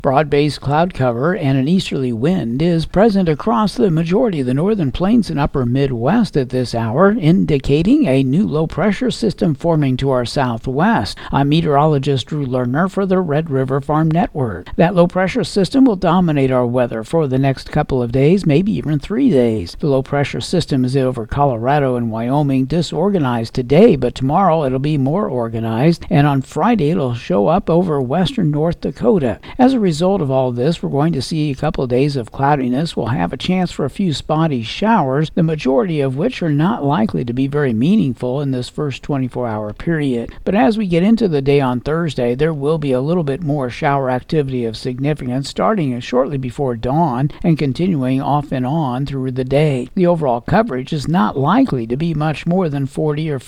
Broad-based cloud cover and an easterly wind is present across the majority of the northern plains and upper Midwest at this hour, indicating a new low-pressure system forming to our southwest. I'm meteorologist Drew Lerner for the Red River Farm Network. That low-pressure system will dominate our weather for the next couple of days, maybe even 3 days. The low-pressure system is over Colorado and Wyoming, disorganized today, but tomorrow it'll be more organized, and on Friday it'll show up over western North Dakota. As a result of all this, we're going to see a couple of days of cloudiness. We'll have a chance for a few spotty showers, the majority of which are not likely to be very meaningful in this first 24-hour period. But as we get into the day on Thursday, there will be a little bit more shower activity of significance starting shortly before dawn and continuing off and on through the day. The overall coverage is not likely to be much more than 40 or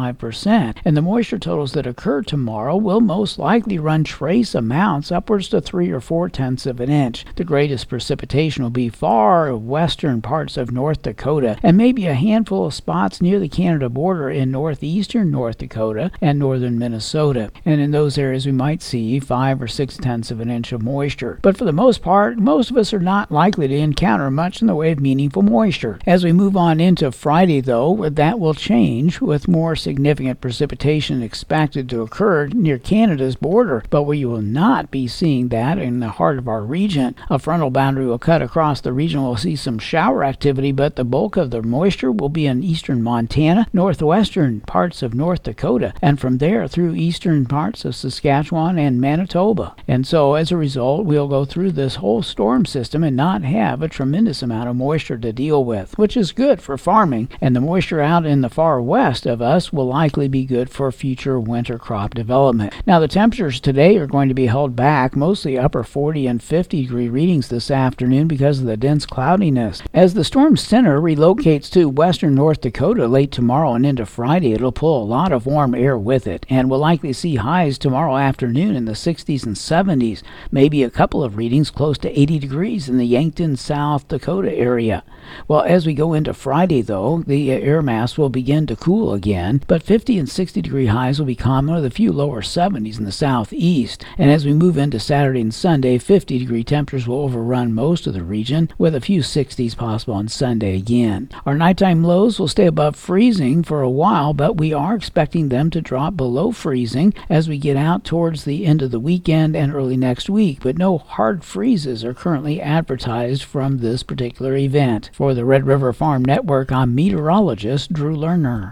45%, and the moisture totals that occur tomorrow will most likely run trace amounts upwards to 3 or 4/10 of an inch. The greatest precipitation will be far western parts of North Dakota and maybe a handful of spots near the Canada border in northeastern North Dakota and northern Minnesota. And in those areas we might see 5 or 6/10 of an inch of moisture. But for the most part, most of us are not likely to encounter much in the way of meaningful moisture. As we move on into Friday, though, that will change with more significant precipitation expected to occur near Canada's border. But we will not be seeing that in the heart of our region. A frontal boundary will cut across the region. We'll see some shower activity, but the bulk of the moisture will be in eastern Montana, northwestern parts of North Dakota, and from there through eastern parts of Saskatchewan and Manitoba. And so as a result, we'll go through this whole storm system and not have a tremendous amount of moisture to deal with, which is good for farming, and the moisture out in the far west of us will likely be good for future winter crop development. Now the temperatures today are going to be held back, mostly upper 40 and 50 degree readings this afternoon because of the dense cloudiness. As the storm center relocates to western North Dakota late tomorrow and into Friday, it'll pull a lot of warm air with it, and we'll likely see highs tomorrow afternoon in the 60s and 70s, maybe a couple of readings close to 80 degrees in the Yankton, South Dakota area. Well, as we go into Friday, though, the air mass will begin to cool again, but 50 and 60 degree highs will be common with a few lower 70s in the southeast. And as we move into Saturday and Sunday, 50 degree temperatures will overrun most of the region, with a few 60s possible on Sunday again. Our nighttime lows will stay above freezing for a while, but we are expecting them to drop below freezing as we get out towards the end of the weekend and early next week, but no hard freezes are currently advertised from this particular event. For the Red River Farm Network, I'm meteorologist Drew Lerner.